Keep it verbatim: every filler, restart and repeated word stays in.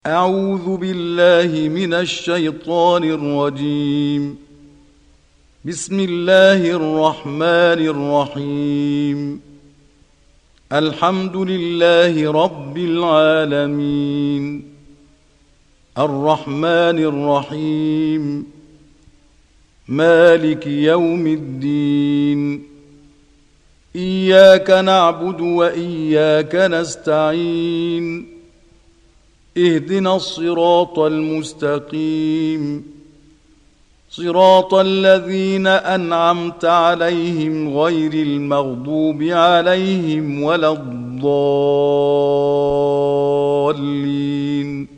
أعوذ بالله من الشيطان الرجيم. بسم الله الرحمن الرحيم. الحمد لله رب العالمين، الرحمن الرحيم، مالك يوم الدين. إياك نعبد وإياك نستعين، اهدنا الصراط المستقيم، صراط الذين أنعمت عليهم غير المغضوب عليهم ولا الضالين.